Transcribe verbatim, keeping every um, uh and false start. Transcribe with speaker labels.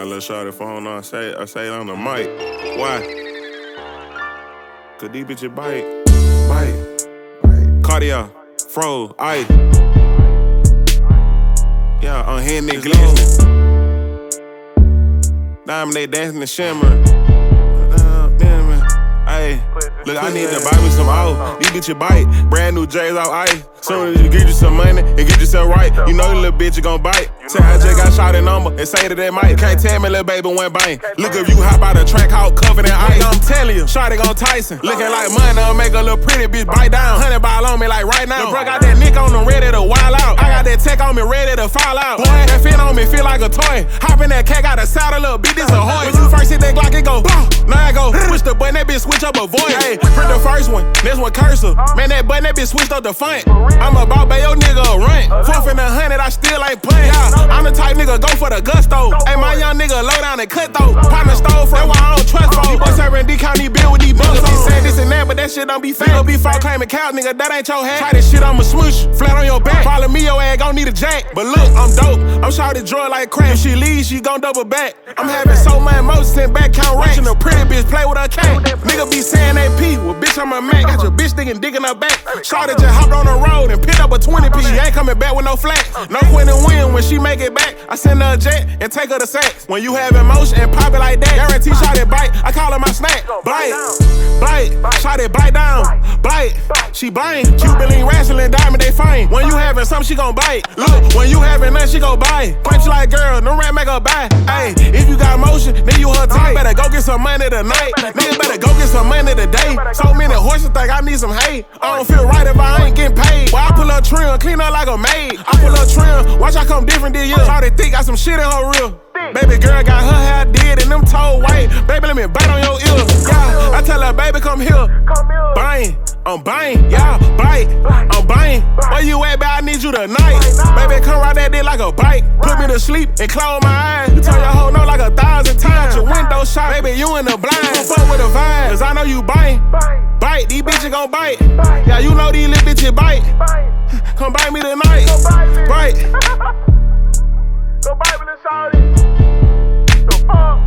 Speaker 1: little shorty phone on, I say, I say it on the mic. Why? Cause these bitches bite, bite. Cardio, fro, ice. Yeah, I'm hitting it glistening. Diamond, they dancing and shimmering. Ay, look, I need to buy me some off. These bitches bite. Brand new J's off ice. Soon as you get you some money and get yourself right, you know the little bitch you gon' bite. Say I just got shot in number and say that they might. Can't tell me little baby went bang. Look if you hop out the track out covered in ice. I'm telling you, shot it gon' Tyson. Looking like money, I'll make a little pretty bitch bite down. Hundred ball on me like right now. Lil' bro got that nick on them ready to wild out. I got that tech on me ready to fall out. Boy, that fit on me feel like a toy. Hop in that cat, got a saddle, little bitch, this a hoy. When you first hit that Glock, it go boom. Now I go push the button, that bitch switch up a voice. Hey, print the first one, this one cursor. Man, that button, that bitch switched up the font. I'm about bay, your nigga a rent. Fourth in a hundred, I still ain't playing. Yeah, I'm the type nigga go for the gusto. Hey, my young nigga low down and cut though. Partner stole from, that's why I don't trust folks. You boys serving D County bill with these bugs. Be saying this and that, but that shit don't be fake. Be fall claiming cows, nigga, that ain't your hat. Try this shit, I'ma smoosh, flat on your back. Follow me, your ass gon' need a jack. But look, I'm dope, I'm shot at drug like crack. If she leaves, she gon' double back. I'm having so much emotions in back count racks. A pretty bitch play with her cat. Nigga be saying A P, well bitch I'm a Mac. Got your bitch thinking digging her back. Shawty just hopped on the road and picked up a twenty piece. She ain't coming back with no flat. No quit and win when she make it back. I send her a jet and take her to sex. When you have emotion and pop it like that, guarantee shawty bite. I call her my snack. Blight, blight, shawty bite down. Blight, she blind. Cuban wrestling diamond they fine. When you having something she gon' bite. Look, when you having nothing she gon' buy. Punch like girl, no rap make her buy. Hey, if you got motion, then you her type. Better go get some money tonight. Nigga better go get some money today. So many horses think I need some hay. I don't feel right if I ain't getting paid. Well, I pull up trim, clean up like a maid. I pull up trim, watch I come different this year. Shawty think got some shit in her reel. Baby girl got her hair did and them toe white. Baby, let me bite on your ear. Yeah, I tell her, baby, come here. Bang, I'm bang, yeah, bite, I'm bang. Where you at, baby? I need you tonight. Baby, come ride that dick like a bike. Put me to sleep and close my eyes. You tell your hoe no like a thousand times. Your window shot, baby, you in the blind. Don't fuck with the vibe, cause I know you bang. Bite, these bitches gon' bite. Yeah, you know these little bitches bite. Come bite me tonight. Bite.
Speaker 2: Go bite me, shawty. The fuck?